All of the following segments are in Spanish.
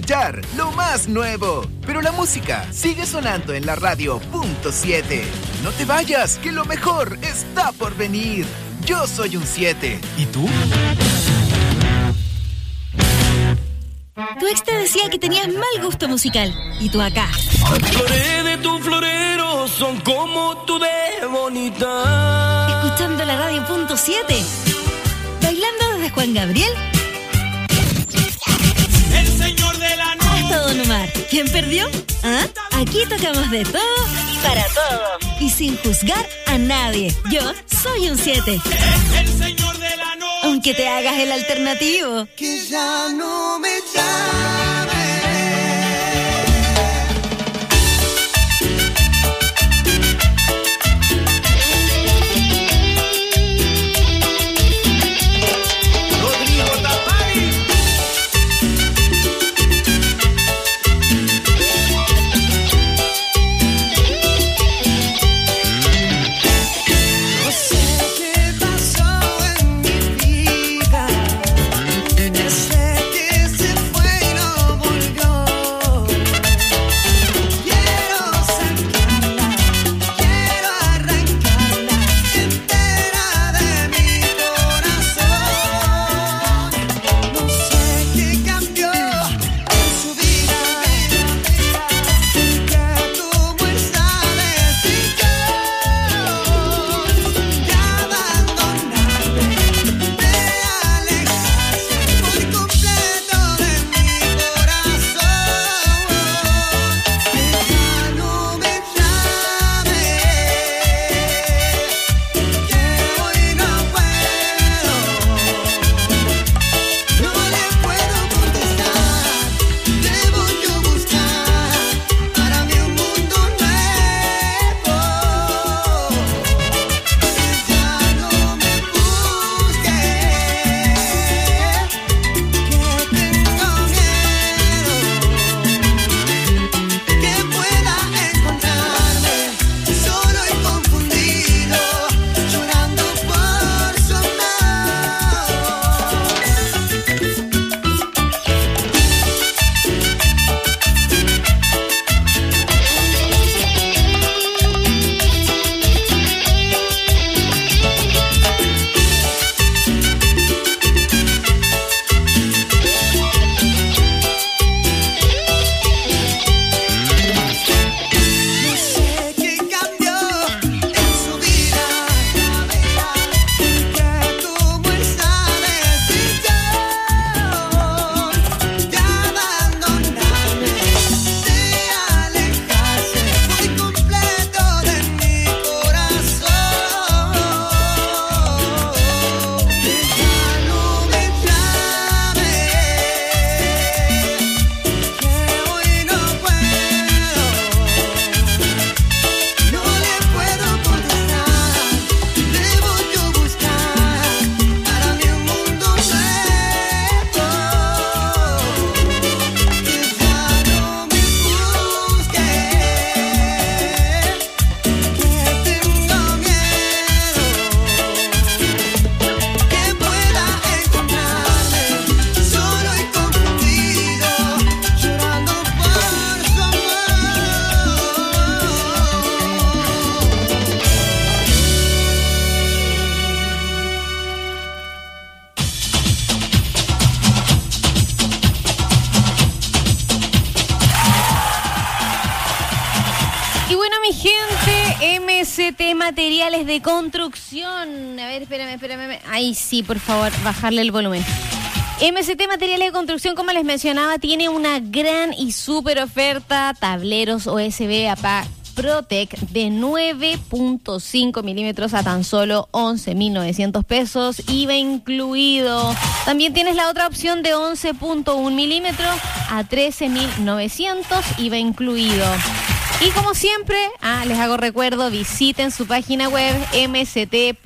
escuchar lo más nuevo. Pero la música sigue sonando en la radio .7. No te vayas, que lo mejor está por venir. Yo soy un 7. ¿Y tú? Tu ex te decía que tenías mal gusto musical. Y tú acá. Las flores de tu florero son como tú de bonita. Escuchando la radio .7. Bailando desde Juan Gabriel. El señor de la noche. Hasta Don Omar. ¿Quién perdió? ¿Ah? Aquí tocamos de todo y para todos. Y sin juzgar a nadie. Yo soy un 7. El señor de la noche. Aunque te hagas el alternativo. Que ya no me llame. MST Materiales de Construcción. A ver, espérame. Ahí sí, por favor, bajarle el volumen. MST Materiales de Construcción, como les mencionaba, tiene una gran y súper oferta. Tableros USB APA Protec de 9.5 milímetros a tan solo 11.900 pesos, IVA incluido. También tienes la otra opción de 11.1 milímetros a 13.900, IVA incluido. Y como siempre, les hago recuerdo, visiten su página web mst.cl.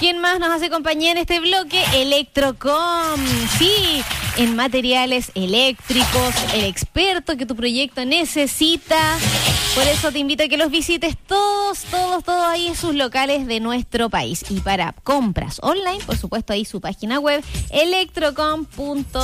¿Quién más nos hace compañía en este bloque? Electrocom. Sí, en materiales eléctricos, el experto que tu proyecto necesita. Por eso te invito a que los visites todos ahí en sus locales de nuestro país. Y para compras online, por supuesto, ahí su página web, electrocom.cl.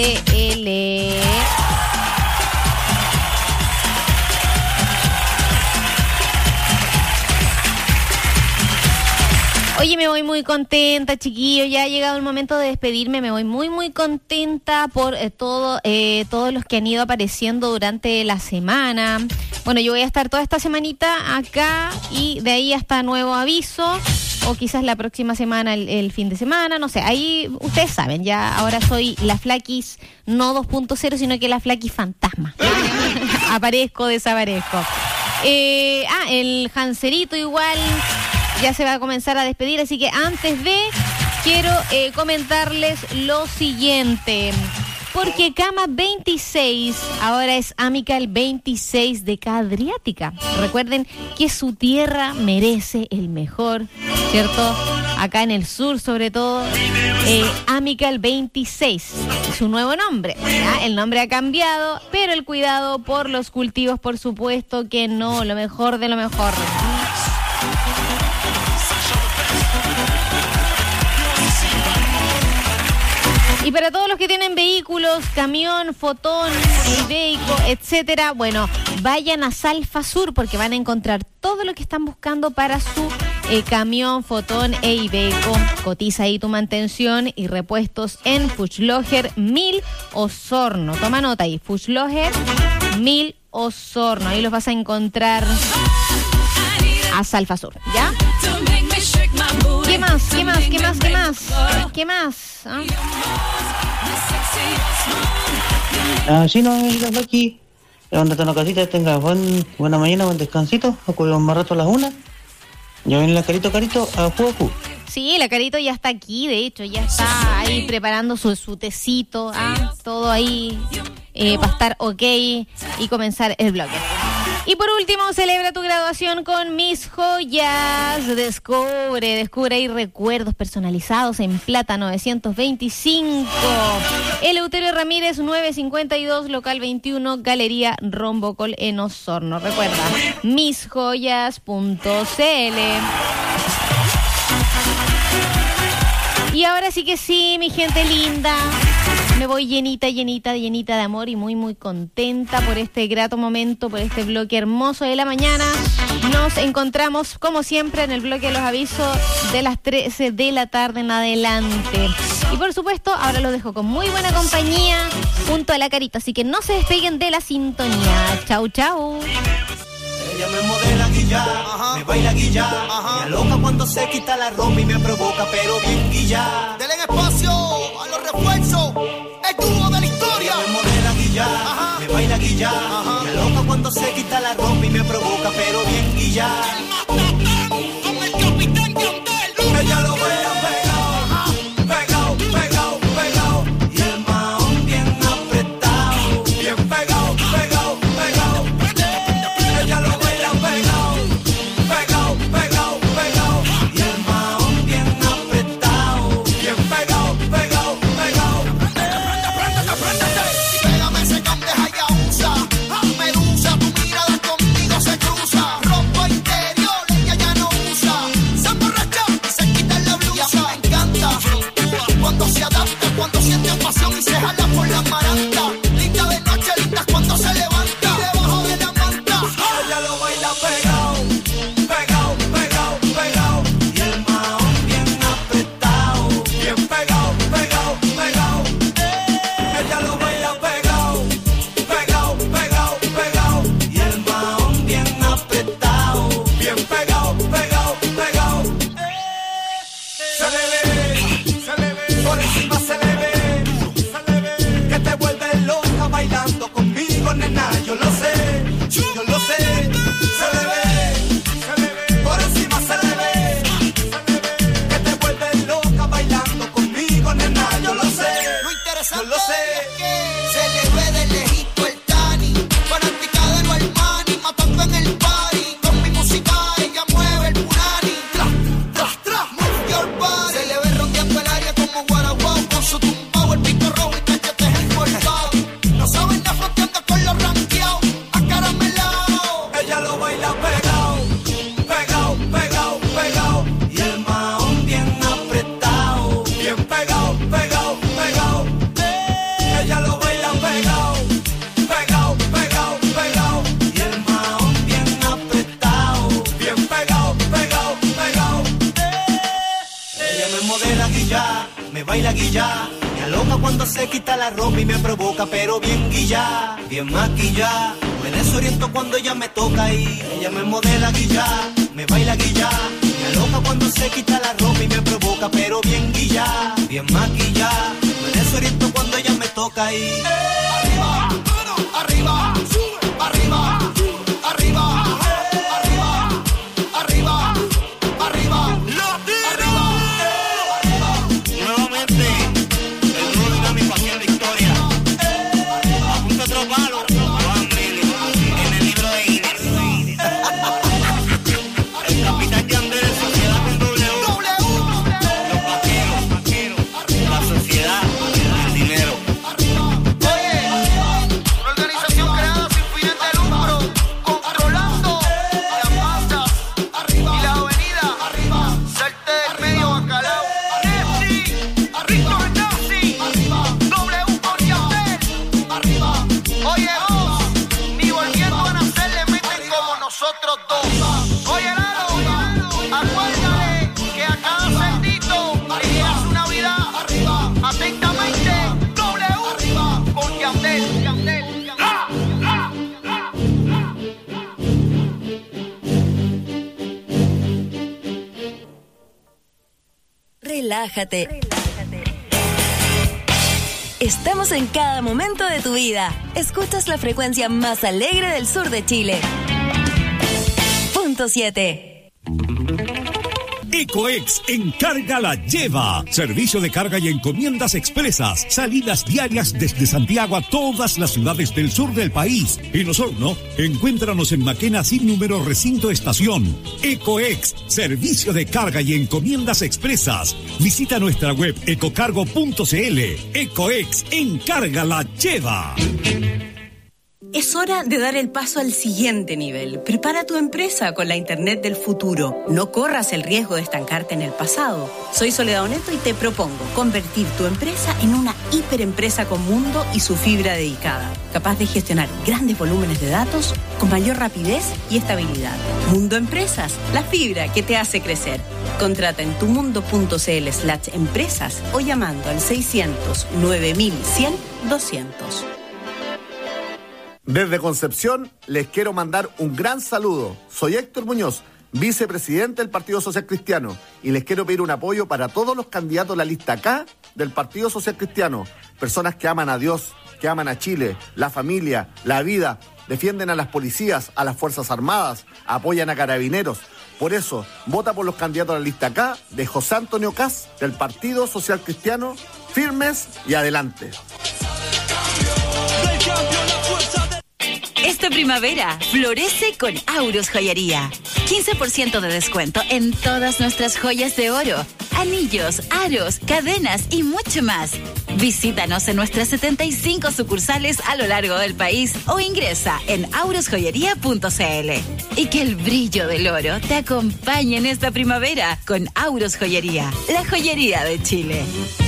Oye, me voy muy contenta, chiquillos. Ya ha llegado el momento de despedirme. Me voy muy contenta por todos los que han ido apareciendo durante la semana. Bueno, yo voy a estar toda esta semanita acá y de ahí hasta nuevo aviso. O quizás la próxima semana, el fin de semana, no sé. Ahí ustedes saben, ya ahora soy la Flaquis no 2.0, sino que la Flaquis fantasma. Aparezco, desaparezco. El Hanserito igual ya se va a comenzar a despedir, así que antes de, quiero comentarles lo siguiente. Porque Cama 26 ahora es Amical 26 de Adriática. Recuerden que su tierra merece el mejor, ¿cierto? Acá en el sur, sobre todo, Amical 26, su nuevo nombre. ¿Ya? El nombre ha cambiado, pero el cuidado por los cultivos, por supuesto que no, lo mejor de lo mejor. Y para todos los que tienen vehículos, camión, fotón, Iveco, etcétera, bueno, vayan a Salfasur porque van a encontrar todo lo que están buscando para su camión, fotón e Iveco. Cotiza ahí tu mantención y repuestos en Fuchloger 1000 Osorno. Toma nota ahí, Fuchloger 1000 Osorno. Ahí los vas a encontrar a Salfasur, ¿ya? ¿Qué más? ¿Qué más? ¿Qué más? ¿Qué más? ¿Qué más? Sí, no, aquí. Levántate una casita, tenga buena mañana, buen descansito. Acuérdate más rato a las 1. Ya viene la Carito, a juego. Sí, la Carito ya está aquí, de hecho, ya está ahí preparando su tecito, todo ahí para estar ok y comenzar el bloque. Y por último, celebra tu graduación con Mis Joyas. Descubre ahí recuerdos personalizados en plata 925. Eleuterio Ramírez 952, local 21, Galería Rombocol en Osorno. Recuerda, misjoyas.cl. Y ahora sí que sí, mi gente linda. Me voy llenita de amor y muy contenta por este grato momento, por este bloque hermoso de la mañana. Nos encontramos, como siempre, en el bloque de los avisos de las 13 de la tarde en adelante. Y por supuesto, ahora los dejo con muy buena compañía junto a la Carita, así que no se despeguen de la sintonía. Chau. Ella me modela guilla, me baila guilla, me aloca cuando se quita la ropa y me provoca, pero bien guilla. Denle espacio a los refuerzos, el dúo de la historia. Ella me modela guilla, me baila guilla, me aloca cuando se quita la ropa y me provoca, pero bien guilla. El matatán con el capitán Yandel. Ella lo vea pegado, y el maón bien apretado, bien pegado. Ella lo baila pegado, y el maón bien apretado, bien pegado. Pégame ese can de Hayabusa, Medusa, tu mirada conmigo se cruza. Ropa interior, ella ya no usa. Se emborracha y se quita la blusa. Me encanta cuando se adapta, cuando siente pasión y se jala por la maranta. Linda de noche, linda cuando se levanta. Debajo de la manta, ella lo baila pegado, y el maón bien apretado, bien pegado. Ella lo baila pegado, y el maón bien apretado, bien pegado. Se le ve, por encima se le ve, que te vuelve loca bailando conmigo, nena, yo lo sé. Se le ve, por encima se le ve, que te vuelve loca bailando conmigo, nena, yo lo sé. Lo interesante, yo lo sé. Se le ve de lejito el Tani, fanática de lo Armani, matando en el party. Con mi música ella mueve el punani. Move your body. me baila guilla. Me aloca cuando se quita la ropa y me provoca, pero bien guilla, bien maquilla. Me desoriento cuando ella me toca y ella me modela guilla, me baila guilla. Me aloca cuando se quita la ropa y me provoca, pero bien guilla, bien maquilla. Me desoriento cuando ella me toca y arriba, arriba, arriba, arriba, arriba, arriba, arriba. Nuevamente, el rol de mi pasión victoria. Apunta otro palo, en el libro de Guinness. El capitán Yandel, sociedad con W. Los vaqueros, la sociedad, el dinero. Oye, una organización creada sin fines de lucro, controlando las masas y la avenida, salte del medio bacalao. Oye, vos, ni volviendo a nacer le meten como nosotros dos. Oye, Lalo, acuérdale que a cada cerdito le llega su Navidad. Atentamente, W con Yandel. Relájate. Estamos en cada momento de tu vida. Escuchas la frecuencia más alegre del sur de Chile. Punto 7. Ecoex Encarga la Lleva. Servicio de carga y encomiendas expresas. Salidas diarias desde Santiago a todas las ciudades del sur del país. En Osorno, encuéntranos en Maquena sin número recinto estación. Ecoex, servicio de carga y encomiendas expresas. Visita nuestra web ecocargo.cl. Ecoex Encarga la Lleva. Es hora de dar el paso al siguiente nivel. Prepara tu empresa con la Internet del futuro. No corras el riesgo de estancarte en el pasado. Soy Soledad Oneto y te propongo convertir tu empresa en una hiperempresa con mundo y su fibra dedicada, capaz de gestionar grandes volúmenes de datos con mayor rapidez y estabilidad. Mundo Empresas, la fibra que te hace crecer. Contrata en tumundo.cl/empresas o llamando al 600 9100 200. Desde Concepción les quiero mandar un gran saludo. Soy Héctor Muñoz, vicepresidente del Partido Social Cristiano, y les quiero pedir un apoyo para todos los candidatos de la lista K del Partido Social Cristiano. Personas que aman a Dios, que aman a Chile, la familia, la vida, defienden a las policías, a las Fuerzas Armadas, apoyan a carabineros. Por eso, vota por los candidatos de la lista K de José Antonio Kast del Partido Social Cristiano. Firmes y adelante. Esta primavera, florece con Auros Joyería. 15% de descuento en todas nuestras joyas de oro, anillos, aros, cadenas y mucho más. Visítanos en nuestras 75 sucursales a lo largo del país o ingresa en aurosjoyería.cl. Y que el brillo del oro te acompañe en esta primavera con Auros Joyería, la joyería de Chile.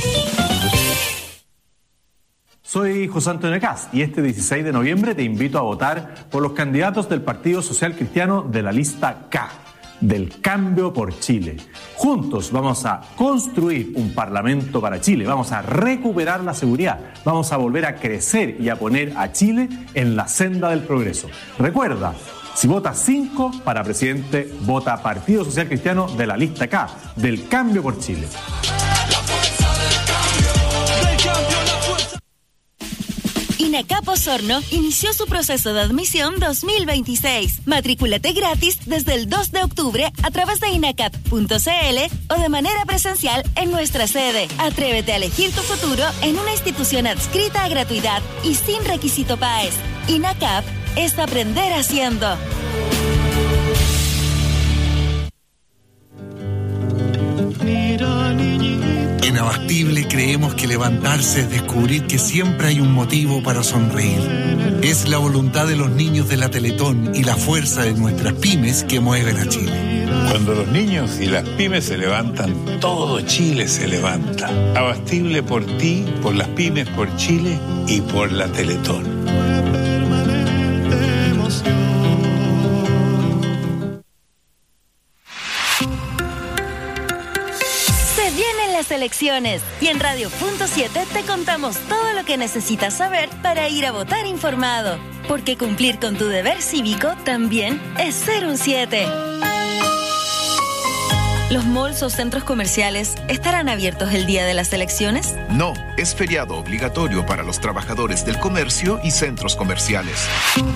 Soy José Antonio Kast y este 16 de noviembre te invito a votar por los candidatos del Partido Social Cristiano de la lista K, del Cambio por Chile. Juntos vamos a construir un parlamento para Chile, vamos a recuperar la seguridad, vamos a volver a crecer y a poner a Chile en la senda del progreso. Recuerda, si votas 5 para presidente, vota Partido Social Cristiano de la lista K, del Cambio por Chile. INACAP Osorno inició su proceso de admisión 2026. Matrículate gratis desde el 2 de octubre a través de inacap.cl o de manera presencial en nuestra sede. Atrévete a elegir tu futuro en una institución adscrita a gratuidad y sin requisito PAES. INACAP es aprender haciendo. En Abastible creemos que levantarse es descubrir que siempre hay un motivo para sonreír. Es la voluntad de los niños de la Teletón y la fuerza de nuestras pymes que mueven a Chile. Cuando los niños y las pymes se levantan, todo Chile se levanta. Abastible por ti, por las pymes, por Chile y por la Teletón. elecciones. Y en Radio.7 te contamos todo lo que necesitas saber para ir a votar informado. Porque cumplir con tu deber cívico también es ser un 7. ¿Los malls o centros comerciales estarán abiertos el día de las elecciones? No, es feriado obligatorio para los trabajadores del comercio y centros comerciales.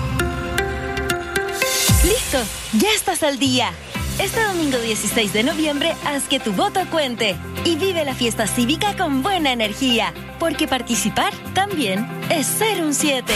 ¡Listo! ¡Ya estás al día! Este domingo 16 de noviembre, haz que tu voto cuente y vive la fiesta cívica con buena energía, porque participar también es ser un 7.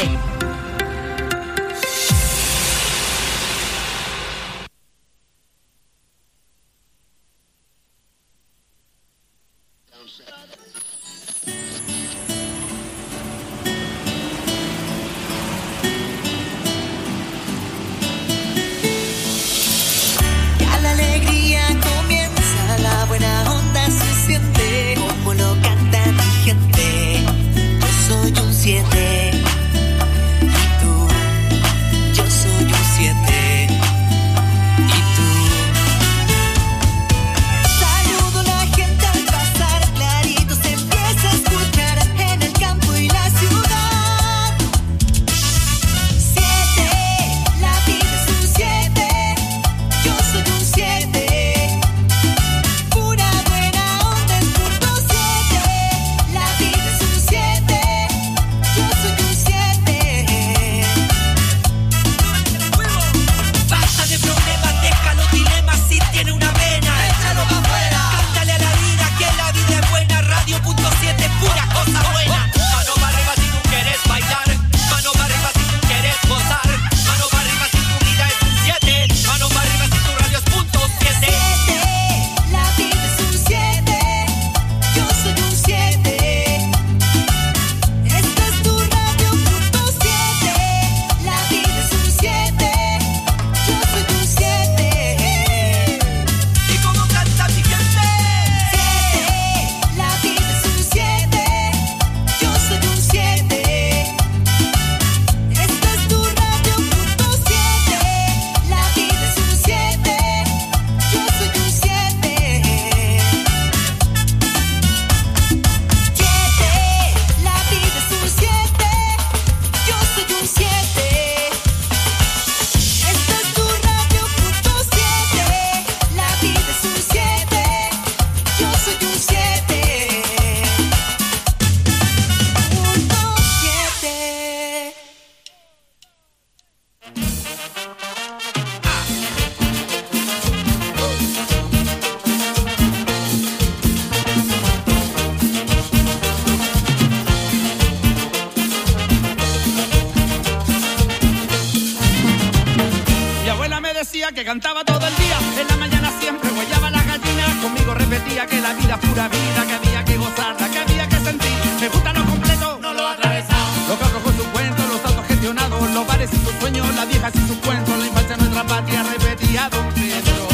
Que cantaba todo el día, en la mañana siempre guayaba la gallina. Conmigo repetía que la vida es pura vida, que había que gozarla, que había que sentir. Me gusta lo completo, no lo atravesado. Los cabros con sus cuentos, los autogestionados, los bares y sus sueños, las viejas y sus cuentos. La infancia nuestra patria, repetía don Pedro.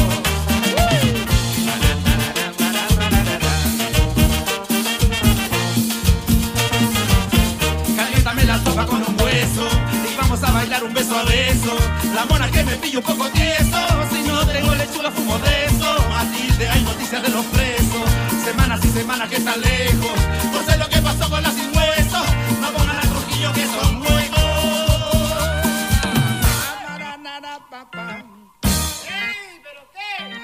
Caliéntame la sopa con un hueso y vamos a bailar un beso a beso. La mona que me pilla un poco tieso, si no tengo lechuga fumo de eso. Matilde, hay noticias de los presos, semanas y semanas que están lejos. No sé lo que pasó con la sin hueso, no pongan a Trujillo que son luego. ¡Ey, pero qué!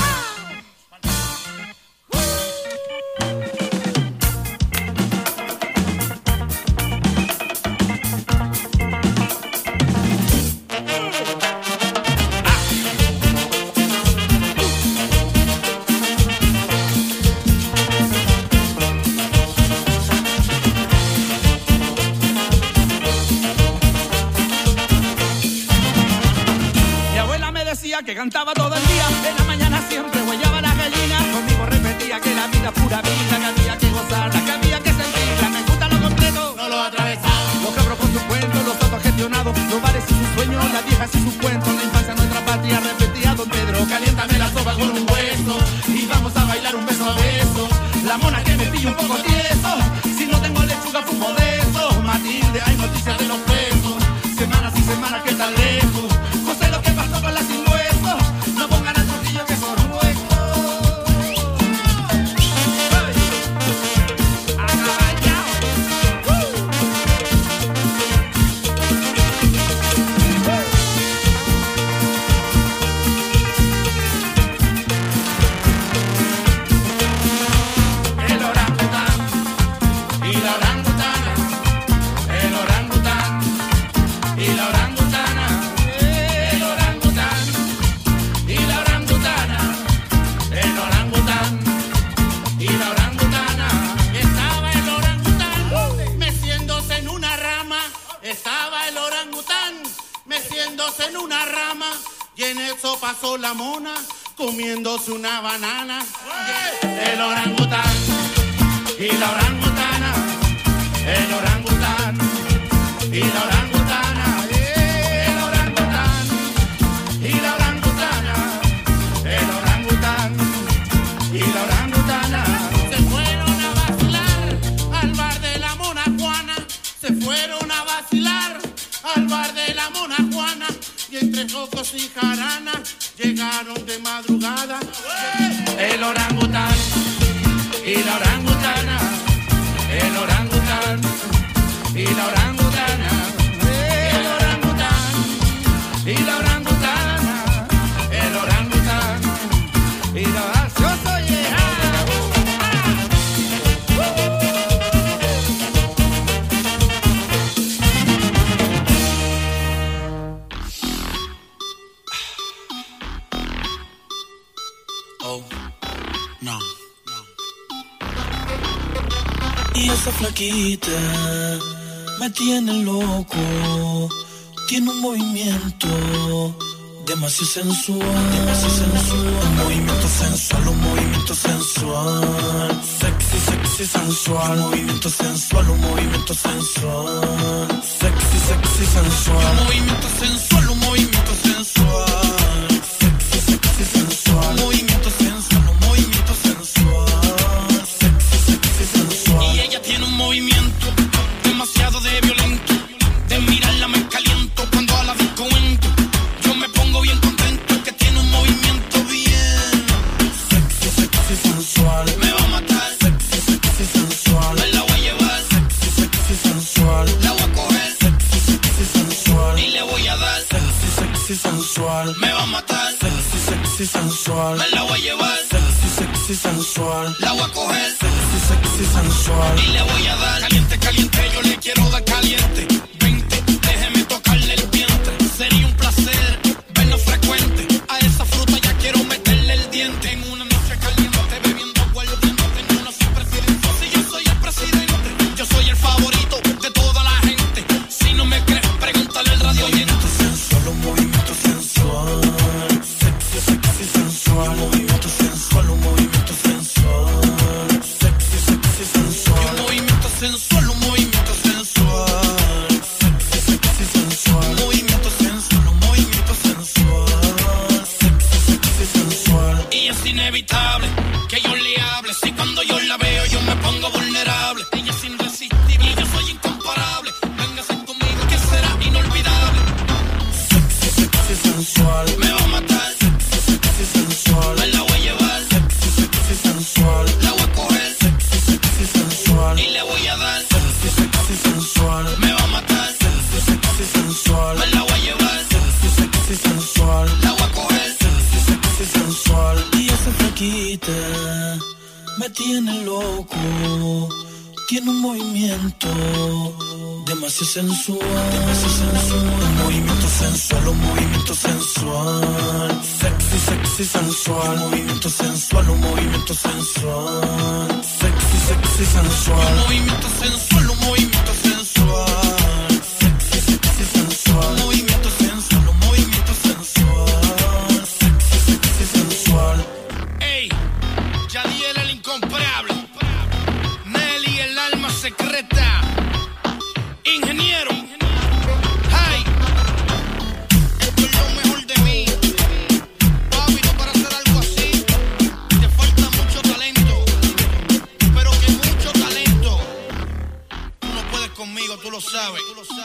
Que cantaba todo el día, en la mañana siempre guayaba la gallina. Conmigo repetía que la vida es pura vida, que había que gozarla, que había que sentirla. Me gusta lo completo, no lo atravesado. Los cabros con sus cuentos, los autogestionados, los bares y sus sueños, las viejas y sus cuentos. La infancia nuestra patria, repetía don Pedro. Caliéntame la sopa con un hueso y vamos a bailar un beso a beso. La mona que me pilla un poco tieso, si no tengo lechuga fumo de eso. Matilde, hay noticias de los presos, semanas y semanas que están lejos. No sé lo que pasó con la sin hueso, no pongan a Trujillo que son huecos. trepándose en una rama, y en eso pasó la mona comiéndose una banana. El orangután y la orangutana, el orangután y la orangutana, el orangután y la orangutana, el orangután y la orangutana. Se fueron a vacilar al bar de la Mona Juana, se fueron a vacilar al bar de la Mona Juana, y entre jocos y jarana llegaron de madrugada. El orangután y la orangutana, el orangután y la orangutana, el orangután y la orangutana, el orangután y la orangutana. Y esa flaquita me tiene loco, tiene un movimiento demasiado sensual, un movimiento sensual, sexy, sensual, un movimiento sensual, un movimiento sensual, sexy, sensual, un movimiento sensual, un movimiento sensual, sexy, sensual, un movimiento sensual, un movimiento sensual, sexy, sensual. Y ella tiene un movimiento demasiado de violento, de mirarla me caliento cuando a la disco entro. Yo me pongo bien contento que tiene un movimiento bien sexy, sensual. Me va a matar, sexy, sensual. Me la voy a llevar, sexy, sensual. La voy a coger, sexy, sensual. Y le voy a dar, sexy, sensual. Me va a matar, sexy, sensual. Me la voy a llevar, sexy, sensual. La voy a coger, sexy, sensual. Y le voy a dar caliente, caliente. Yo le quiero dar caliente. Vente, déjeme tocarle el vientre. Sería un placer vernos frecuente. A esa fruta ya quiero meterle el diente. En una noche caliente, bebiendo aguardiente. En una superpresidencia. Si yo soy el presidente, yo soy el favorito de toda la gente. Si no me crees, pregúntale al radio oyente. Sensual, un movimiento sensual, sexy, sensual, un movimiento sensual, un movimiento sensual, sexy, sensual, un movimiento sensual, un movimiento sensual, sexy, sensual, un movimiento sensual, un movimiento sensual, sexy, sensual. Y es inevitable que yo le hable, si cuando yo la veo yo me pongo vulnerable. Ella es irresistible y yo soy incomparable. Véngase conmigo que será inolvidable. Sexy, sensual. Me va a matar, sexy, sensual. Me la voy a llevar, sexy, sensual. La voy a coger, sexy, sensual. Y le voy a dar, sexy, sensual. Me va a matar, sexy, sensual. Me la voy a llevar, sexy, sensual. La voy a coger, sexy, sensual. Y esa flaquita me tiene loco, tiene un movimiento demasiado sensual, un movimiento sensual, un movimiento sensual, sexy, sensual, un movimiento sensual, un movimiento sensual, sexy, sensual, un movimiento sensual, un movimiento sensual, sexy, sensual, un movimiento sensual, un movimiento sensual, sexy, sensual. Ey, Yadiel el incomparable, Nelly el alma secreta, ingeniero, hey, esto es lo mejor de mí, papi, no para hacer algo así, te falta mucho talento, pero que mucho talento, tú no puedes conmigo, tú lo sabes,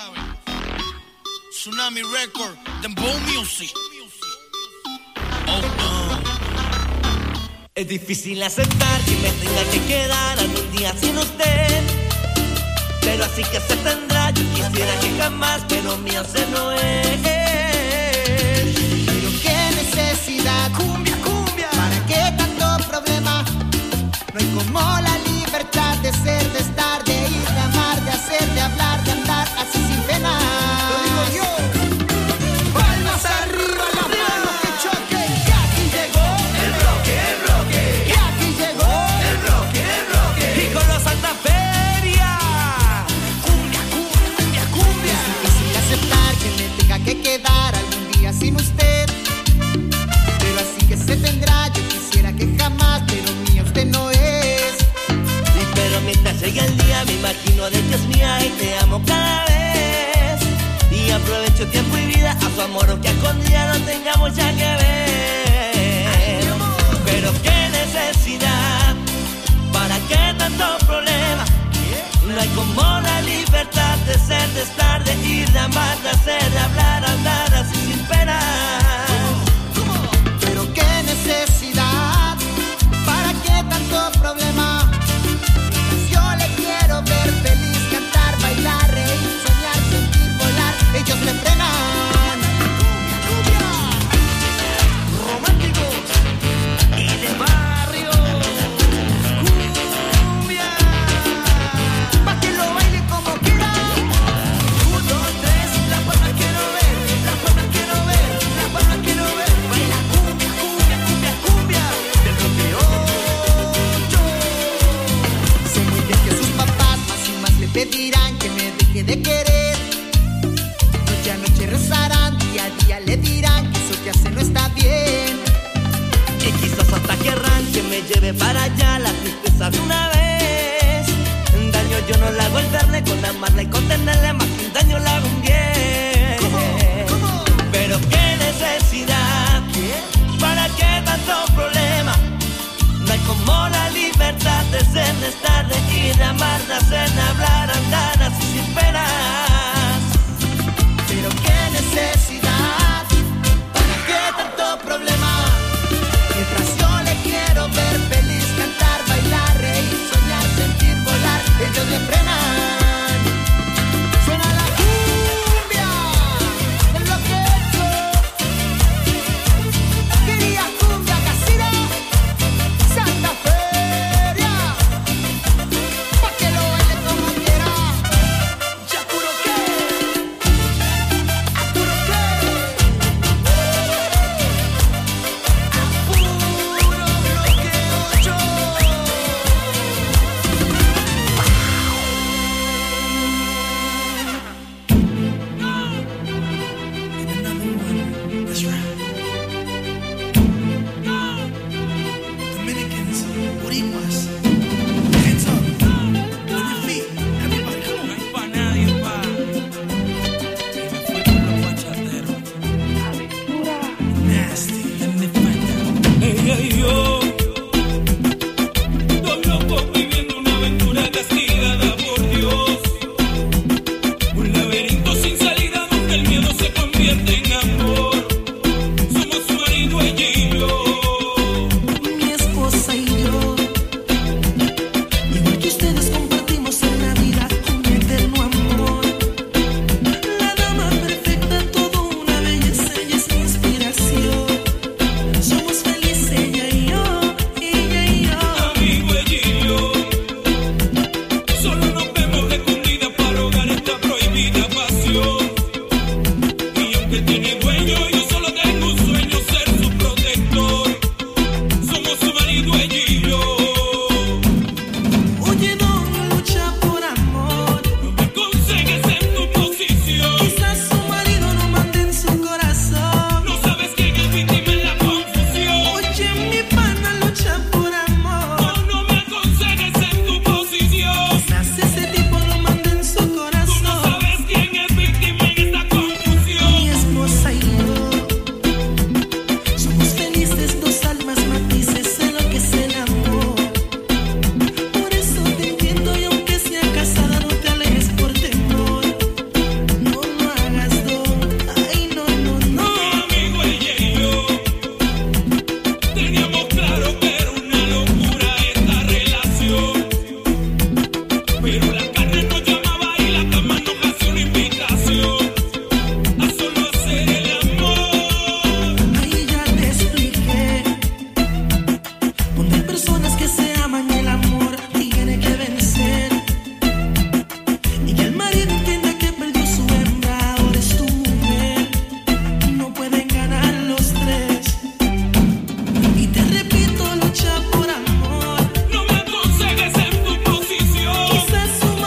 Tsunami Record, Dembow Music, oh no. Es difícil aceptar que me tenga que quedar algún día sin usted, pero así que se tendrá. Yo quisiera que jamás, pero mío se no es. Pero qué necesidad, cumbia, cumbia, ¿para qué tanto problema? No hay como la libertad de ser, de estar, de ir, de amar, de hacer, de hablar, de andar así sin pena. Lo digo yo. Palmas arriba, las manos que choquen. Y aquí llegó el bloque, el bloque. Y aquí llegó el bloque, el bloque. Y con los Santa Feria, cumbia, cumbia, cumbia, cumbia. Es difícil aceptar que me tenga que quedar al llega el día me imagino de que es mía y te amo cada vez. Y aprovecho tiempo y vida a su amor, aunque a escondida no tengamos ya que ver. Pero qué necesidad, ¿para qué tanto problema? No hay como la libertad de ser, de estar, de ir, de amar, de hacer, de hablar, andar así sin pena. Pero qué necesidad, ¿para qué tanto problema? Yo le quiero ver feliz, cantar, bailar, reír, soñar, sentir, volar. Ellos me frenan. Cumbia, románticos y de barrio. Cumbia, pa' que lo baile como quiera. 1, 2, 3, la palma quiero ver, la palma quiero ver, la palma quiero ver. Baila cumbia, cumbia, cumbia, cumbia, del bloque 8. Sé muy bien que sus papás más y más le pedirán que me deje de querer. Noche a noche rezarán, día a día le dirán que eso que hace no está bien. Y quizás hasta querrán que me lleve para allá la tristeza de una vez. Daño yo no le hago el verle, con amarla y contenerle, más que un daño le hago un bien. ¿Cómo? Pero qué necesidad, ¿para qué tanto problema? No hay como la libertad de ser, de estar, de ir, de amar, de hacer, de hablar, andar así sin penas. Pero qué necesidad, ¿para qué tanto problema? Mientras yo le quiero ver feliz, cantar, bailar, reír, soñar, sentir, volar. Ellos me frenan. Suena la cumbia del bloque 8. Quería cumbia casera, Santa Feria, pa' que lo baile como quiera. Ya puro que, a puro que, a puro bloque 8. That's right. Dominicans, boricuas, hands up, on your feet, everybody, come on. No hay pa' nadie, pa. Y me fui con los bachateros. Nasty, let me find out. Ella y yo, dos locos viviendo una aventura castigada por Dios. Un laberinto sin salida donde el miedo se convierte en amor. Somos su marido, ella y yo. Mi esposa y yo, igual que ustedes compartimos en la vida un eterno amor. La dama perfecta, todo una belleza, ella es mi inspiración. Somos felices ella y yo, ella y yo. Amigo, ella y yo. Solo nos vemos de escondida para ahogar esta prohibida pasión. Y aunque tiene dueño, yo solo tengo un sueño, ser su protector. Somos su marido, ella y yo. Oye, no lucha por amor. No me aconsejes en tu posición. Quizás su marido no mande en su corazón. No sabes quién es víctima en la confusión. Oye, mi pana lucha por amor. No me aconsejes en tu posición. Quizás ese tipo no mande en su Tú corazón. no sabes quién es víctima en esta confusión. Mi esposa y yo somos felices, dos almas matices, sé lo que es el amor. Por eso te entiendo y aunque sea casada no te alejes por temor. No lo hagas, no, ay no, no, no. Amigo, ella y yo teníamos claro que era una locura esta relación. Pero la carne nos llamaba y la cama nos hacía una invitación a solo hacer el amor. Ahí ya te expliqué, donde hay personas que se aman y el amor tiene que vencer. Y que el marido entienda que perdió su hembra, ahora es tu mujer. No pueden ganar los tres. Y te repito, lucha por amor. No me aconsejes en tu posición. Quizás su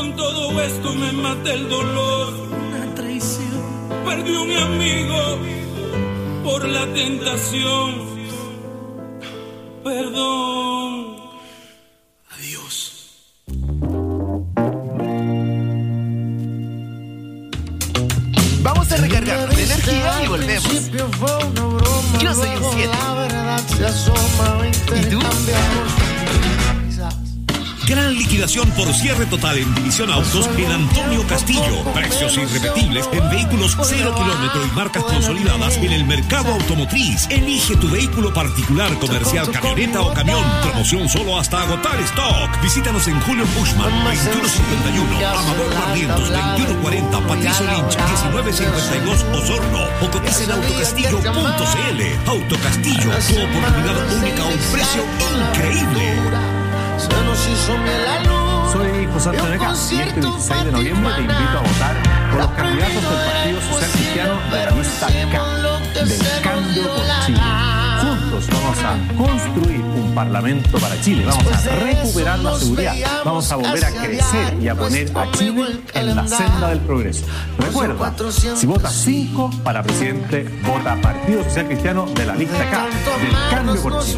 Con todo esto me mata el dolor. Una traición. Perdí un amigo por la tentación. Perdón. Adiós. Vamos a recargarnos de energía y volvemos. Yo soy un 7. ¿Y tú? Gran liquidación por cierre total en División Autos en Antonio Castillo. Precios irrepetibles en vehículos 0 kilómetro y marcas consolidadas en el mercado automotriz. Elige tu vehículo particular, comercial, camioneta o camión. Promoción solo hasta agotar stock. Visítanos en Julio Bushman, 2151, Amador Barrientos, 2140, Patricio Lynch, 1952, Osorno. O cotiza en autocastillo.cl. Autocastillo, tu oportunidad única a un precio increíble. Soy José Antonio Cast y este 16 de noviembre te invito a votar por los candidatos del Partido Social Cristiano de la lista K, del Cambio por Chile. Juntos vamos a construir un parlamento para Chile, vamos a recuperar la seguridad, vamos a volver a crecer y a poner a Chile en la senda del progreso. Recuerda, si votas 5 para presidente, vota Partido Social Cristiano de la lista K, del Cambio por Chile.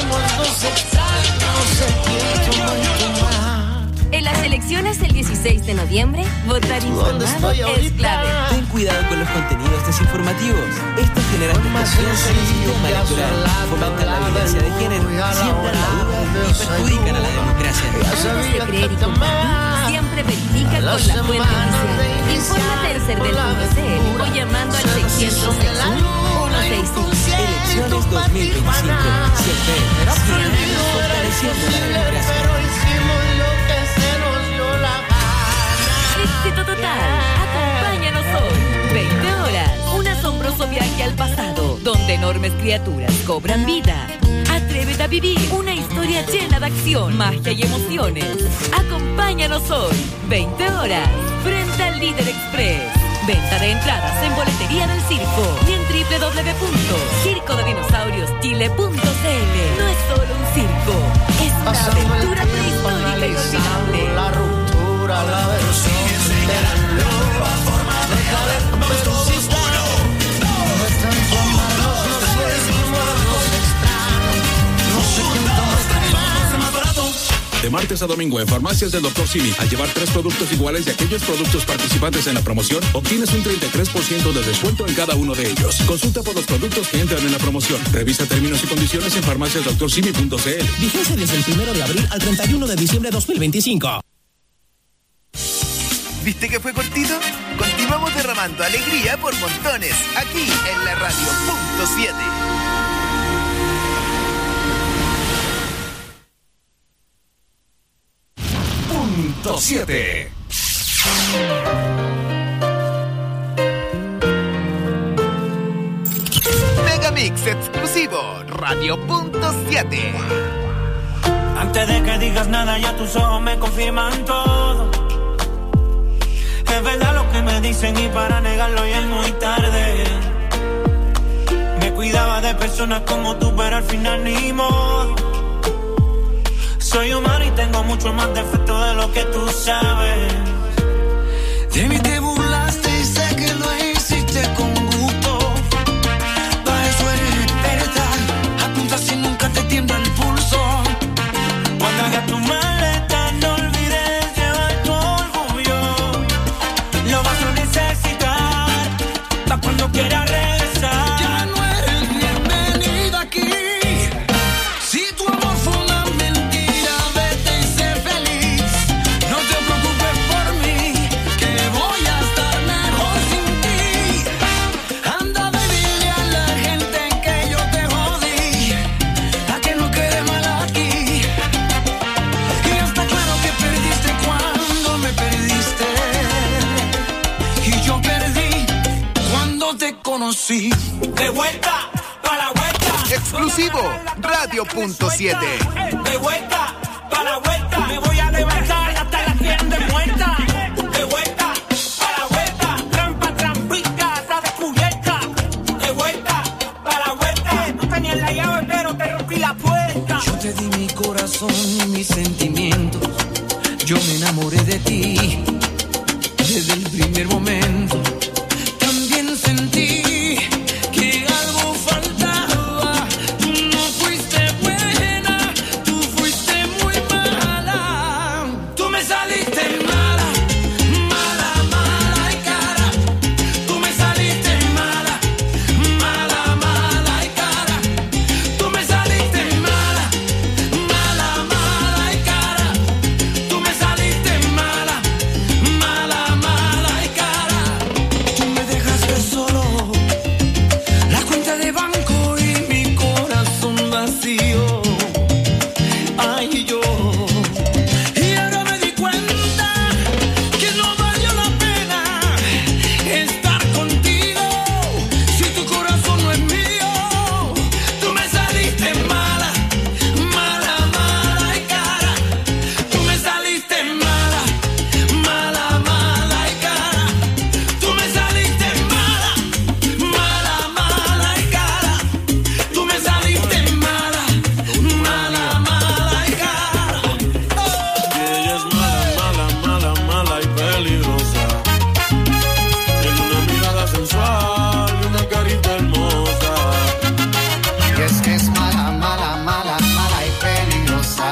En las elecciones del 16 de noviembre, votar informado es clave. Ten cuidado con los contenidos desinformativos. Estos generan desconfianza en el sistema electoral, fomentan la violencia de género, siembran la duda y perjudican a la democracia. Antes de creer y compartir, siempre verifica con la fuente oficial. Infórmate en cerdel.cl o llamando al 661-165. Elecciones 2025. CERVEL, 100 años fortaleciendo la democracia. Éxito total. Acompáñanos hoy. 20 horas. Un asombroso viaje al pasado, donde enormes criaturas cobran vida. Atrévete a vivir una historia llena de acción, magia y emociones. Acompáñanos hoy. 20 horas. Frente al Líder Express. Venta de entradas en boletería del circo y en www.circodedinosaurioschile.cl. No es solo un circo, es una aventura prehistórica y inolvidable. La ruptura, la versión de la nueva forma de joder. Vamos todos, 1, 2, están tomados los muertos extraños. No sé quién toma más barato. De martes a domingo en Farmacias del Dr. Simi, al llevar 3 productos iguales de aquellos productos participantes en la promoción, obtienes un 33% de descuento en cada uno de ellos. Consulta por los productos que entran en la promoción. Revisa términos y condiciones en farmaciasdoctorsimi.cl. Vigencia desde el 1 de abril al 31 de diciembre de 2025. ¿Viste que fue cortito? Continuamos derramando alegría por montones, aquí en la radio .7. Punto 7. Megamix exclusivo, Radio .7. Antes de que digas nada, ya tus ojos me confirman todo. Es verdad lo que me dicen y para negarlo ya es muy tarde. Me cuidaba de personas como tú, pero al final ni modo. Soy humano y tengo mucho más defectos de lo que tú sabes. De mí te burlaste y sé que lo hiciste con gusto. Para eso eres experta, apunta si nunca te tiembla el pulso. Cuando hagas tu maleta no olvides llevar tu orgullo. Lo vas a necesitar para cuando quieras regresar. Ya no eres bienvenida aquí. Si tu amor fue una mentira, vete y sé feliz. No te preocupes por mí, que voy a estar mejor sin ti. Anda a decirle a la gente que yo te jodí, a que no quede mal aquí. Y está claro que perdiste cuando me perdiste. Y yo perdí cuando te conocí. De vuelta para la vuelta. Exclusivo, Radio .7. De vuelta para la vuelta. Me voy a levantar hasta la tienda muerta. De vuelta para la vuelta. Trampa, trampita, está descubierta. De vuelta para la vuelta. Tú tenías la llave, pero te rompí la puerta. Yo te di mi corazón y mis sentimientos. Yo me enamoré de ti desde el primer momento. También sentí que algo faltaba. Tú no fuiste buena, tú fuiste muy mala. Tú me saliste mala, mala, mala y cara. Tú me saliste mala, mala, mala y cara. Tú me saliste mala, mala, mala y cara. Tú me saliste mala, mala, mala y cara. Tú me dejaste solo, la cuenta de banco y mi corazón vacío. Ay, yo. Y ahora me di cuenta que no valió la pena estar contigo si tu corazón no es mío. Tú me saliste mala, mala, mala y cara. Tú me saliste mala, mala, mala y cara. Tú me saliste mala, mala, mala y cara. Tú me saliste mala, mala, mala y cara. Ella es mala, mala, mala, mala y peligrosa. Tiene una mirada sensual y una carita hermosa. Y es que es mala, mala, mala, mala y peligrosa.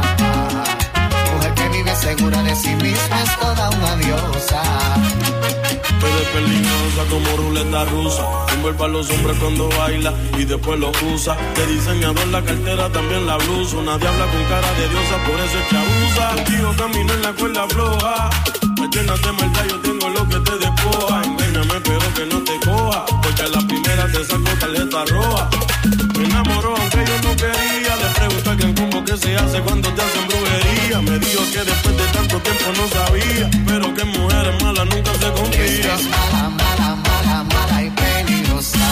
Mujer que vive segura de sí misma es toda una diosa. Eres peligrosa como ruleta rusa. Envuelve a los hombres cuando baila y después los usa. De diseñador la cartera, también la blusa. Una diabla con cara de diosa, por eso es que abusa. Contigo camino en la cuerda floja. Me llenas de maldad, yo tengo lo que te despoja. Engáñame pero que no te coja, porque a la primera te saco tarjeta roja. Me enamoró aunque yo no quería. Le pregunté que el combo que se hace cuando te hacen brujería. Me dijo que después de tanto tiempo no sabía, pero que mujeres malas nunca se Y es que confía. es mala, mala, mala, mala y peligrosa.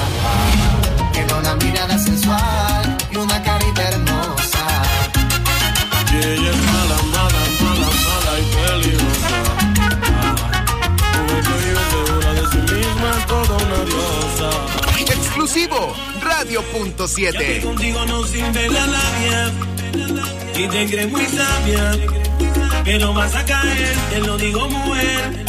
Tiene una mirada sensual y una carita hermosa. Y ella es mala, mala, mala, mala y peligrosa. Mujer que vive segura de sí misma es toda una diosa. Exclusivo, Ya que Radio.7. contigo no sirve la labia y te crees muy sabia, pero vas a caer, te lo digo mujer.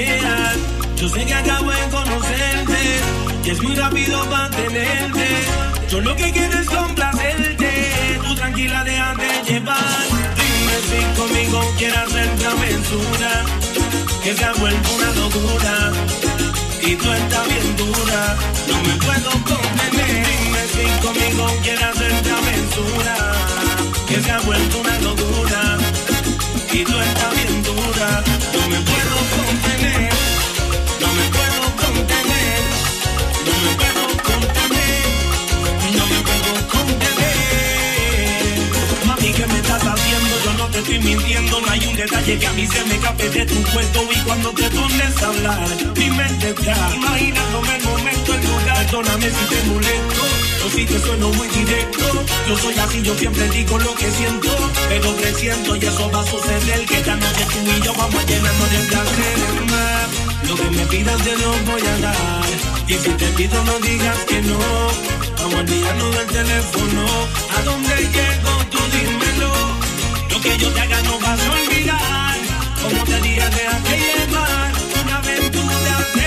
Yo sé que acabo de conocerte y es muy rápido para tenerte. Yo lo que quiero es complacerte, tú tranquila déjate llevar. Dime si conmigo quieres hacer travesura, que se ha vuelto una locura y tú estás bien dura, no me puedo contener. Dime si conmigo quieres hacer travesura, que se ha vuelto una locura y tú estás bien dura, no me puedo contener, no me puedo contener, no me puedo contener, no me puedo contener. Mami, ¿qué me estás haciendo? Yo no te estoy mintiendo, no hay un detalle que a mí se me escape de tu cuento. Y cuando te pones a hablar, mi mente está imaginándome el momento, el lugar. Perdóname si te molesto, o si te sueno muy directo. Yo soy así, yo siempre digo lo que siento, pero presiento y eso va a suceder, que esta noche tú y yo vamos a llenarnos de placer más. Lo que me pidas te lo voy a dar, y si te pido no digas que no. Vamos a olvidarnos del teléfono, ¿a dónde llego? Tú dímelo. Lo que yo te haga no vas a olvidar, como te diga déjate llevar, una aventura de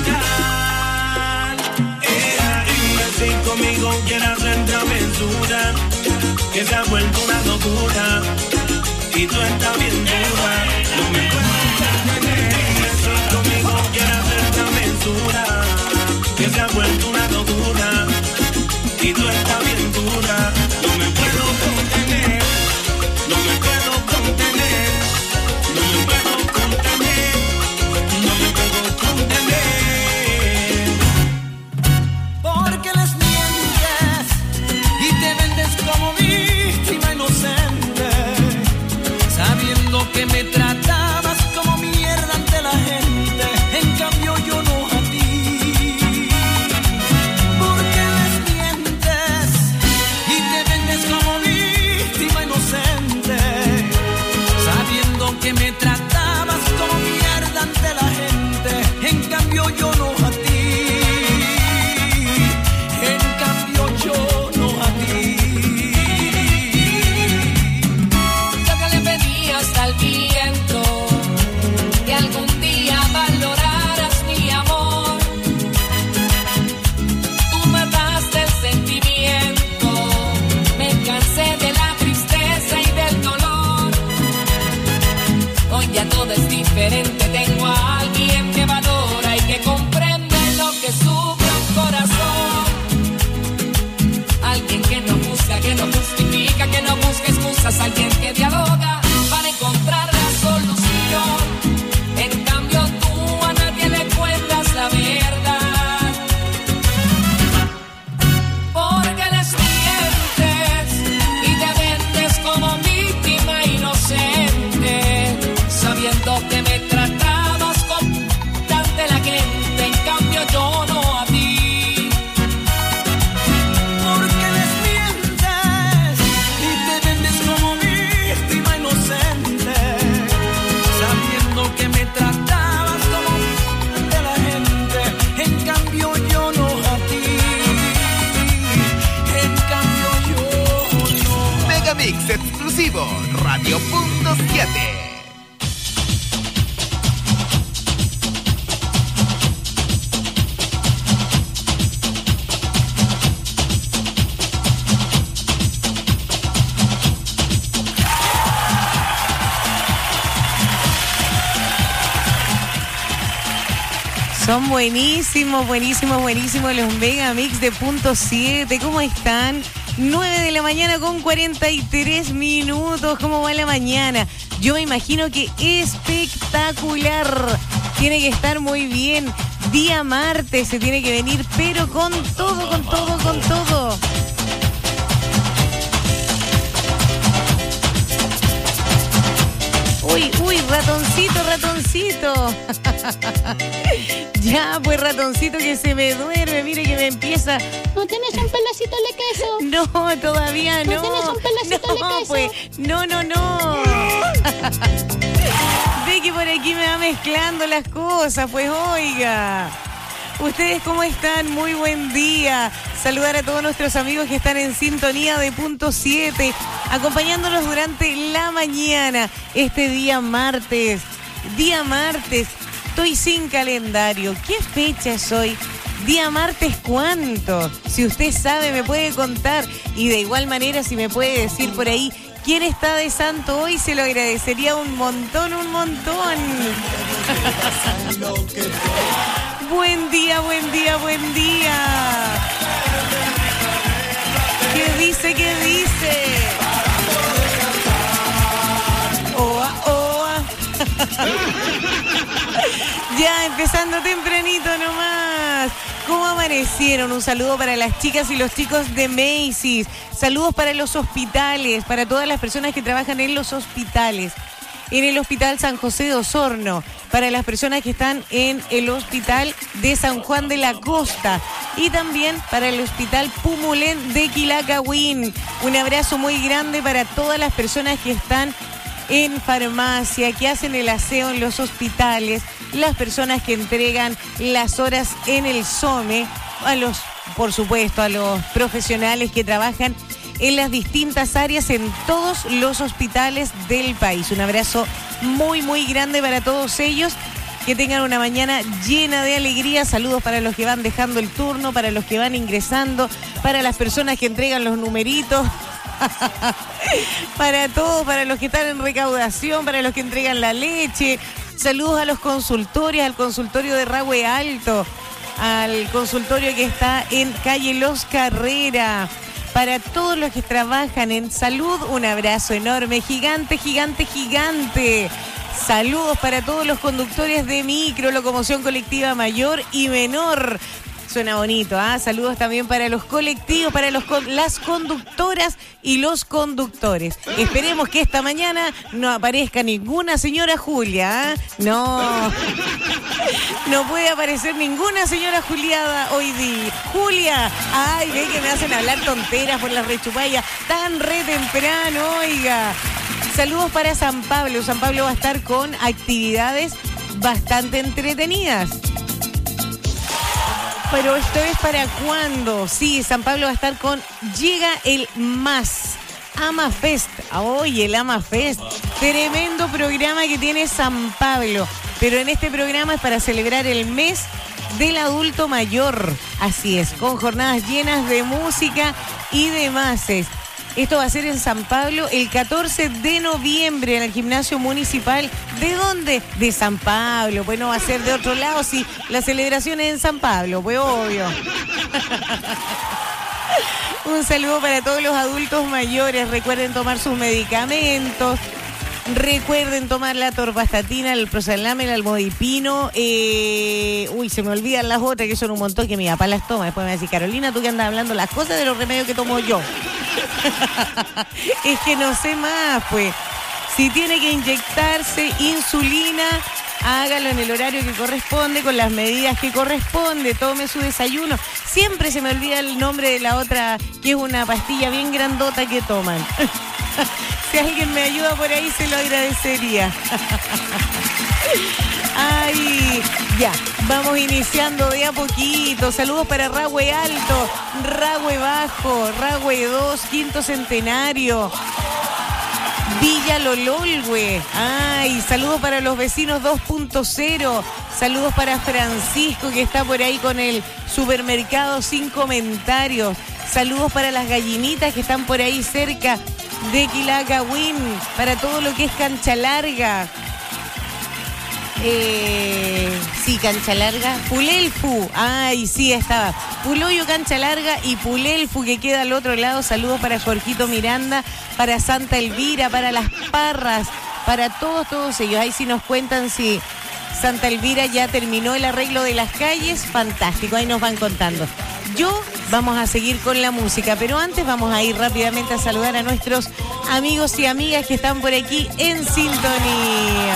guardar. Dime si conmigo quieres hacer travesura, que se ha vuelto una locura y tú estás bien dura, no me puedo contener. Dime si conmigo quieres hacer travesura, que se ha vuelto una locura y tú estás bien dura, no me puedo contener, no me puedo contener, no me puedo contener, no me puedo contener. Porque les mientes y te vendes como víctima inocente, sabiendo que me tratabas como Enfrente tengo a alguien que valora y que comprende lo que sufre un corazón. Alguien que no juzga, que no justifica, que no busca excusas. Alguien que dialoga para encontrar la solución. En cambio tú a nadie le cuentas la verdad. Porque les mientes y te vendes como víctima inocente, sabiendo que me tratabas ante la gente, en cambio yo no a ti. Porque les mientes y te vendes como víctima inocente, sabiendo que me tratabas como ante la gente, en cambio yo no a ti. En cambio yo no. Megamix exclusivo, Radio Punto 7. Son buenísimos los Megamix de Punto 7. ¿Cómo están? 9 de la mañana con 43 minutos. ¿Cómo va la mañana? Yo me imagino que espectacular. Tiene que estar muy bien. Día martes se tiene que venir, pero con todo. Uy, ratoncito. Ya, pues ratoncito que se me duerme, mire que me empieza. ¿No tienes un pedacito de queso? No, todavía no. ¿No tienes un pedacito de queso? Pues, no. Ve que por aquí me va mezclando las cosas, pues oiga. ¿Ustedes cómo están? Muy buen día. Saludar a todos nuestros amigos que están en sintonía de Punto 7, acompañándonos durante la mañana, este día martes. Estoy sin calendario. ¿Qué fecha es hoy? Día martes, ¿cuánto? Si usted sabe, me puede contar. Y de igual manera, si me puede decir por ahí quién está de santo hoy, se lo agradecería un montón. Buen día. ¿Qué dice? Oa. Ya, empezando tempranito nomás. ¿Cómo amanecieron? Un saludo para las chicas y los chicos de Macy's. Saludos para los hospitales, para todas las personas que trabajan en los hospitales. En el Hospital San José de Osorno, para las personas que están en el Hospital de San Juan de la Costa y también para el Hospital Pumulén de Quilacahue. Un abrazo muy grande para todas las personas que están en farmacia, que hacen el aseo en los hospitales, las personas que entregan las horas en el SOME, por supuesto, a los profesionales que trabajan en las distintas áreas en todos los hospitales del país. Un abrazo muy grande para todos ellos. Que tengan una mañana llena de alegría. Saludos para los que van dejando el turno, para los que van ingresando, para las personas que entregan los numeritos. Para todos, para los que están en recaudación, para los que entregan la leche. Saludos a los consultorios, al consultorio de Rahue Alto, al consultorio que está en calle Los Carrera. Para todos los que trabajan en salud, un abrazo enorme, gigante. Saludos para todos los conductores de micro, locomoción colectiva mayor y menor. Suena bonito, ¿ah? Saludos también para los colectivos, para las conductoras y los conductores. Esperemos que esta mañana no aparezca ninguna señora Julia, ¿ah? No puede aparecer ninguna señora Juliada hoy día. Julia, ay, ve que me hacen hablar tonteras por las rechupallas tan re temprano, oiga. Saludos para San Pablo. San Pablo va a estar con actividades bastante entretenidas. Pero esto es para cuándo. Sí, San Pablo va a estar con Llega el Más. AmaFest. Oye, el AmaFest. Tremendo programa que tiene San Pablo. Pero en este programa es para celebrar el mes del adulto mayor. Así es, con jornadas llenas de música y demás. Esto va a ser en San Pablo el 14 de noviembre en el gimnasio municipal. ¿De dónde? De San Pablo. Pues no va a ser de otro lado si la celebración es en San Pablo, pues obvio. Un saludo para todos los adultos mayores. Recuerden tomar sus medicamentos. Recuerden tomar la torvastatina, el Prosallam, el almodipino. Se me olvidan las otras, que son un montón, que mi papá las toma. Después me va a decir, Carolina, tú que andas hablando las cosas de los remedios que tomo yo. Es que no sé más, pues. Si tiene que inyectarse insulina, hágalo en el horario que corresponde, con las medidas que corresponde, tome su desayuno. Siempre se me olvida el nombre de la otra, que es una pastilla bien grandota que toman. Si alguien me ayuda por ahí, se lo agradecería. Ay, ya, vamos iniciando de a poquito. Saludos para Rahue Alto, Rahue Bajo, Rahue 2, Quinto Centenario, Villa Lololwe. Ay, saludos para los vecinos 2.0. Saludos para Francisco, que está por ahí con el supermercado sin comentarios. Saludos para las gallinitas que están por ahí cerca de Quilacawin, para todo lo que es Cancha Larga. Sí, Cancha Larga. Pulelfu. Ay, sí, estaba. Puloyo, Cancha Larga y Pulelfu, que queda al otro lado. Saludos para Jorgito Miranda, para Santa Elvira, para Las Parras, para todos ellos. Ahí sí nos cuentan si Santa Elvira ya terminó el arreglo de las calles. Fantástico, ahí nos van contando. Vamos a seguir con la música, pero antes vamos a ir rápidamente a saludar a nuestros amigos y amigas que están por aquí en sintonía.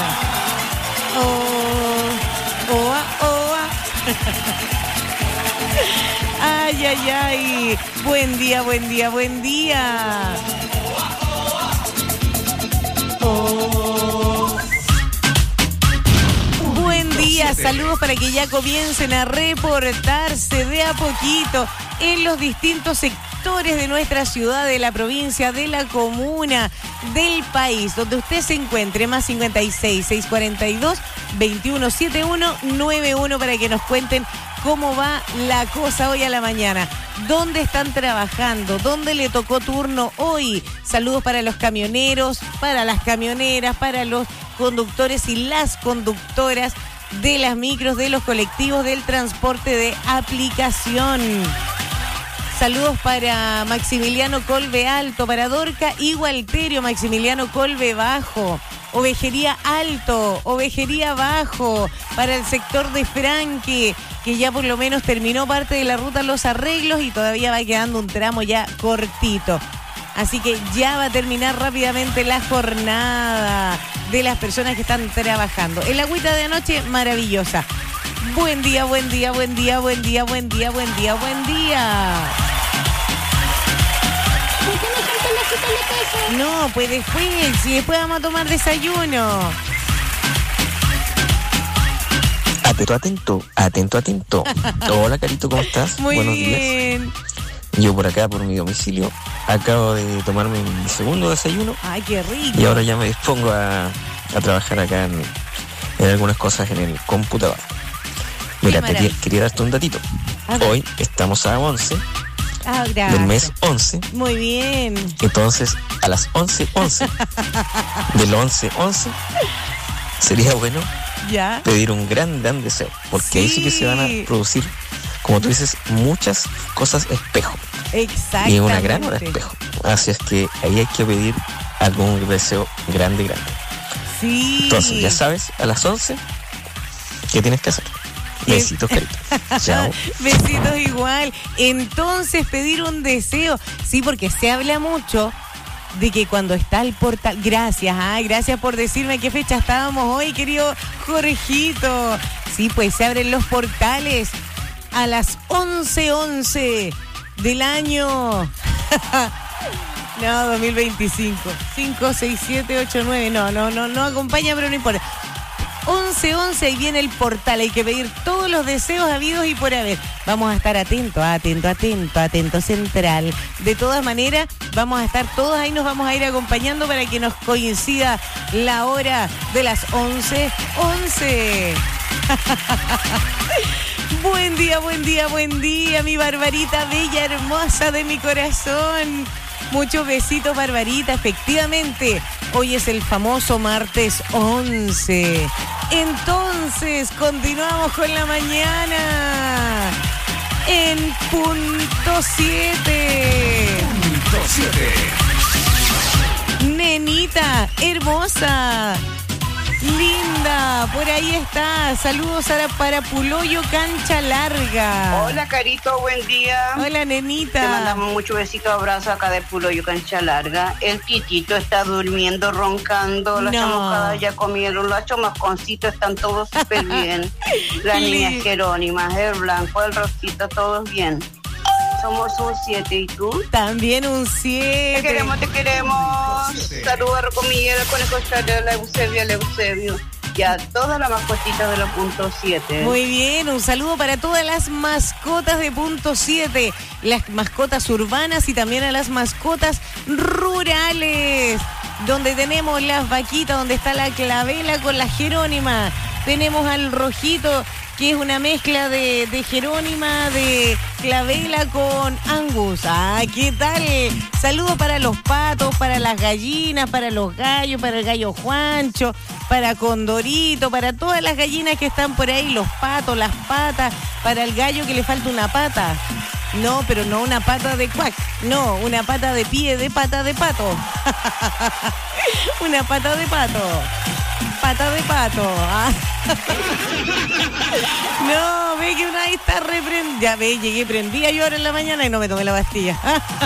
Ay, ay, ay. Buen día, buen día, buen día. Buen día, saludos para que ya comiencen a reportarse de a poquito en los distintos sectores de nuestra ciudad, de la provincia, de la comuna, del país, donde usted se encuentre. Más 56 642 2171 91 para que nos cuenten cómo va la cosa hoy a la mañana. ¿Dónde están trabajando? ¿Dónde le tocó turno hoy? Saludos para los camioneros, para las camioneras, para los conductores y las conductoras de las micros, de los colectivos, del transporte de aplicación. Saludos para Maximiliano Colbe Alto, para Dorca y Gualterio, Maximiliano Colbe Bajo, Ovejería Alto, Ovejería Bajo, para el sector de Franque, que ya por lo menos terminó parte de la ruta Los Arreglos y todavía va quedando un tramo ya cortito. Así que ya va a terminar rápidamente la jornada de las personas que están trabajando. El agüita de anoche, maravillosa. Buen día, buen día, buen día, buen día, buen día, buen día, buen día. No, pues después, si después vamos a tomar desayuno. Atento. Hola, Carito, ¿cómo estás? Muy Buenos bien. días. Yo por acá, por mi domicilio, acabo de tomarme mi segundo desayuno. Ay, qué rico. Y ahora ya me dispongo a trabajar acá en algunas cosas en el computador. Mira, quería darte un datito. Hoy estamos a 11 del mes 11. Muy bien. Entonces, a las 11:11 del 11:11 sería bueno pedir un gran deseo, porque ahí sí que se van a producir, como tú dices, muchas cosas espejo. Exactamente. Y una gran hora espejo. Así es que ahí hay que pedir algún deseo grande. Sí. Entonces, ya sabes, a las 11, ¿qué tienes que hacer? Besitos, Carito. Chao. Besitos igual. Entonces, pedir un deseo. Sí, porque se habla mucho de que cuando está el portal... Gracias por decirme qué fecha estábamos hoy, querido Jorgito. Sí, pues se abren los portales a las 11:11 del año... No, 2025. 5, 6, 7, 8, 9. No acompaña, pero no importa. 11:11, ahí viene el portal. Hay que pedir todos los deseos habidos y por haber. Vamos a estar atento central. De todas maneras, vamos a estar todos ahí, nos vamos a ir acompañando para que nos coincida la hora de las 11:11. Buen día, mi Barbarita bella, hermosa de mi corazón. Muchos besitos, Barbarita. Efectivamente, hoy es el famoso martes 11. Entonces, continuamos con la mañana en punto 7. Punto 7. Nenita, hermosa, linda, por ahí está. Saludos para Puloyo Cancha Larga. Hola, Carito, buen día. Hola, nenita. Te mandamos muchos besitos, abrazos acá de Puloyo Cancha Larga. El Titito está durmiendo, roncando. Las chamuscadas ya comieron. Los chamusconcitos están todos súper bien. Las niñas Jerónimas, el Blanco, el Rosita, todos bien. Somos un 7, ¿y tú? También un 7. Te queremos. Saludos a Rocomillera, Conejo Charela, Eusebio. Y a todas las mascotitas de los punto 7. Muy bien, un saludo para todas las mascotas de punto 7. Las mascotas urbanas y también a las mascotas rurales. Donde tenemos las vaquitas, donde está la Clavela con la Jerónima. Tenemos al Rojito, que es una mezcla de Jerónima, de Clavela con Angus. Ah, ¿qué tal? Saludos para los patos, para las gallinas, para los gallos, para el gallo Juancho, para Condorito, para todas las gallinas que están por ahí, los patos, las patas, para el gallo que le falta una pata. No, pero no una pata de cuac, no, una pata de pie de pata de pato. Una pata de pato. Pata de pato. Ah. No, ve que una ahí está reprendida. Ya ve, llegué prendida yo ahora en la mañana y no me tomé la pastilla.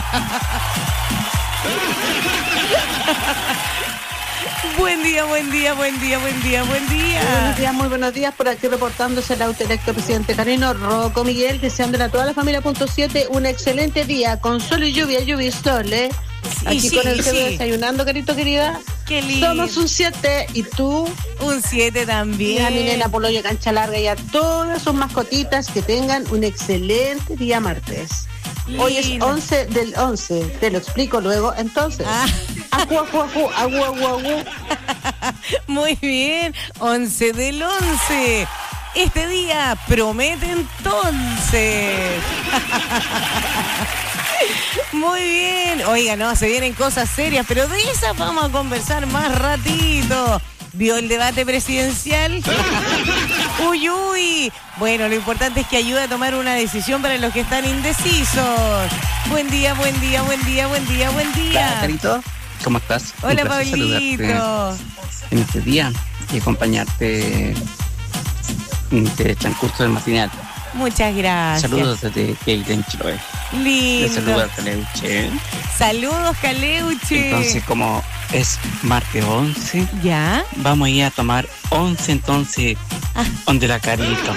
Buen día. Buenos días, muy buenos días. Por aquí reportándose el autoelecto presidente Carino Rocco Miguel, deseándole a toda la familia punto 7 un excelente día con sol y lluvia y sol, ¿eh? Aquí sí, con el cerdo desayunando, Carito querida. Qué lindo. Somos un 7 y tú un 7 también. Y a mi nena Puloyo Cancha Larga y a todas sus mascotitas que tengan un excelente día martes. Lindo. Hoy es 11 del 11, te lo explico luego. Entonces, agu. Muy bien, 11 del 11. Este día promete entonces. Muy bien. Oiga, no, se vienen cosas serias, pero de esas vamos a conversar más ratito. ¿Vio el debate presidencial? Uy. Bueno, lo importante es que ayude a tomar una decisión para los que están indecisos. Buen día. Hola, Carito. ¿Cómo estás? Hola, Pablito. En este día y acompañarte en este transcurso del matinal. Muchas gracias. Saludos desde Keilen, Chiloé. Lindo. Saludos a Caleuche. Saludos, Caleuche. Entonces, como es martes 11, ¿ya? Vamos a ir a tomar 11, entonces, donde la Carito.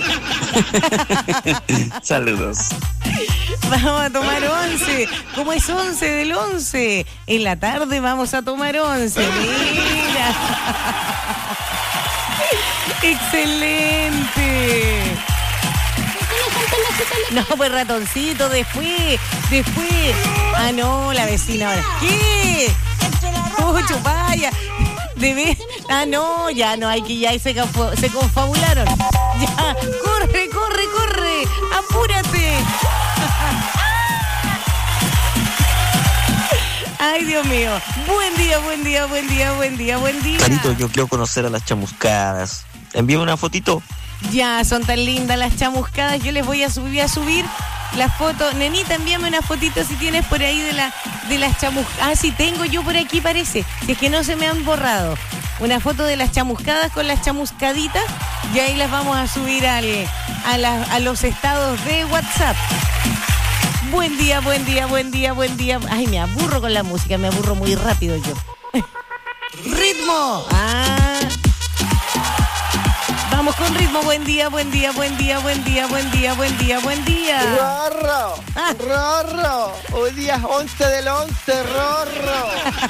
Saludos. Vamos a tomar 11. ¿Cómo es 11 del 11? En la tarde vamos a tomar 11. Mira. Excelente. No, pues ratoncito, después. Ah, no, la vecina ahora. ¿Qué? Chupaya. Ah, no, ya no hay que ya se confabularon. Ya, corre. Apúrate. Ay, Dios mío. Buen día. Carito, yo quiero conocer a las chamuscadas. Envíame una fotito. Ya, son tan lindas las chamuscadas. Yo les voy a subir la foto. Nenita, envíame una fotito si tienes por ahí de las chamuscadas. Ah, sí, tengo yo por aquí, parece. Si es que no se me han borrado. Una foto de las chamuscadas con las chamuscaditas. Y ahí las vamos a subir a los estados de WhatsApp. Buen día. Ay, me aburro con la música, me aburro muy rápido yo. ¡Ritmo! Vamos con ritmo. Buen día. Rorro. Hoy día es 11 del 11, Rorro.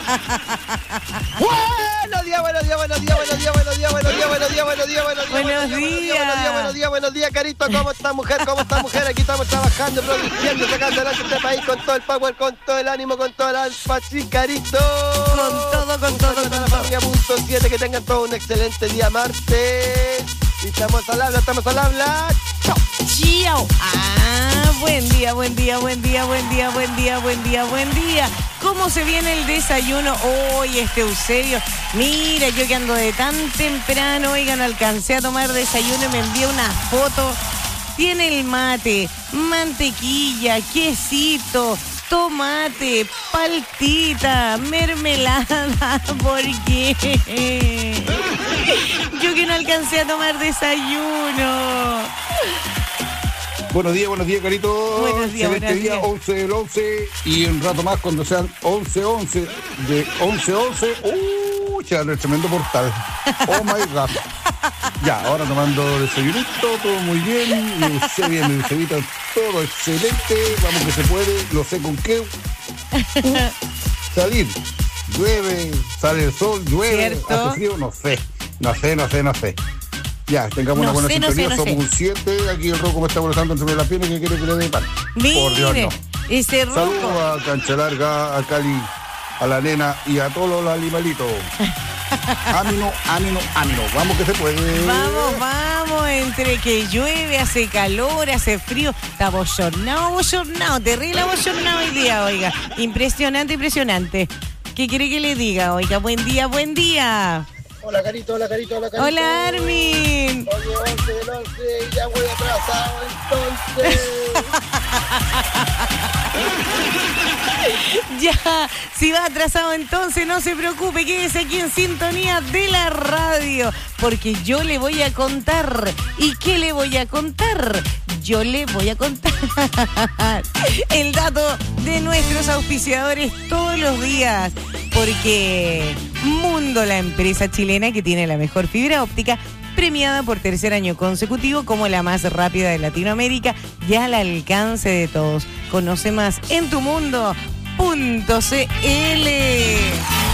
Buenos días, Carito. ¿Cómo está, mujer? Aquí estamos trabajando, produciendo, sacando adelante este país con todo el power, con todo el ánimo, con toda la alfa, sí, Carito. Con todo. La familia punto 7, que tengan todo un excelente día martes. Y estamos al habla. Chao. Chao. Buen día, buen día, buen día, buen día, buen día, buen día, buen día. ¿Cómo se viene el desayuno hoy, Eusebio? Mira, yo que ando de tan temprano, oigan, alcancé a tomar desayuno y me envié una foto. Tiene el mate, mantequilla, quesito, tomate, paltita, mermelada. ¿Por qué? Yo que no alcancé a tomar desayuno. Buenos días, Carito. Buenos días, excelente día, 11 del 11. Y un rato más cuando sean 11:11. De 11:11. Se abre el tremendo portal. Oh my God. Ya, ahora tomando desayunito, todo muy bien. Se viene el cebito, todo excelente. Vamos que se puede. No sé con qué. Salir. Llueve, sale el sol, llueve, ¿cierto? Hace frío, no sé. Ya, tengamos una buena sintonía, somos un 7, aquí el Rocco me está molestando entre las piernas que quiere que le dé pan. Por Dios, no. Ese Rocco. Saludos a Cancha Larga, a Cali, a la nena y a todos los animalitos. Ánimo, vamos que se puede. Vamos, entre que llueve, hace calor, hace frío, está bochornado, terrible bochornado hoy día, oiga. Impresionante. ¿Qué quiere que le diga, oiga? Buen día. Hola, Carito. Hola, Armin. Oye, 11 del 11 y ya voy atrasado, entonces. Ya, si va atrasado entonces no se preocupe, quédese aquí en sintonía de la radio, porque yo le voy a contar. ¿Y qué le voy a contar? Yo le voy a contar el dato de nuestros auspiciadores todos los días, porque Mundo, la empresa chilena que tiene la mejor fibra óptica, premiada por tercer año consecutivo como la más rápida de Latinoamérica, ya al alcance de todos. Conoce más en tumundo.cl.